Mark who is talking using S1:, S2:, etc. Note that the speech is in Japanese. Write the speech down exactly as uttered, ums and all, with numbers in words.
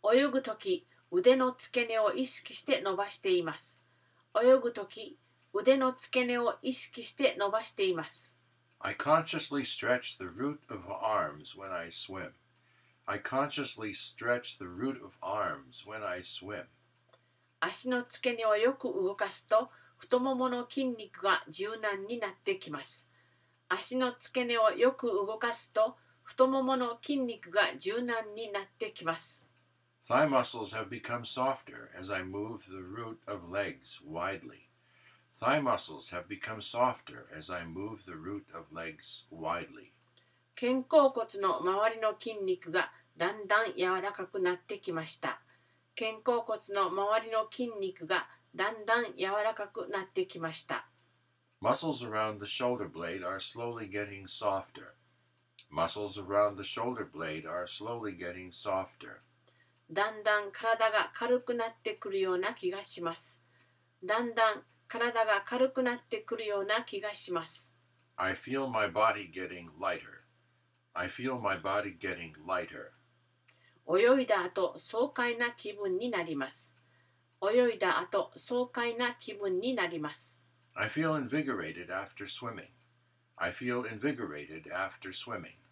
S1: 泳ぐとき、腕の付け根を意識して伸ばしています。泳ぐとき、腕の付け根を意識して伸ばしています。
S2: I consciously stretch the root of arms when I swim. I consciously stretch the root of arms when I swim.
S1: 足の付け根をよく動かすと、太ももの筋肉が柔軟になってきます。足の付け根をよく動かすと、太ももの筋肉が柔軟になってきます。
S2: Thigh muscles have become softer as I move the root of legs widely. Thigh muscles have become softer as I move the root of legs widely.
S1: 肩甲骨の周りの筋肉がだんだん柔らかくなってきました。肩甲骨の周りの筋肉がだんだん柔らかくなってきました。
S2: Muscles around the shoulder blade are slowly getting softer. Muscles around the shoulder blade are slowly getting softer.
S1: だんだん体が軽くなってくるような気がします。だんだん体が軽くなってくるような気がします。
S2: I feel my body getting lighter. I feel my body getting lighter.
S1: 泳いだ後、爽快な気分になります。泳いだ後、爽快な気分になります。
S2: I feel invigorated after swimming. I feel invigorated after swimming.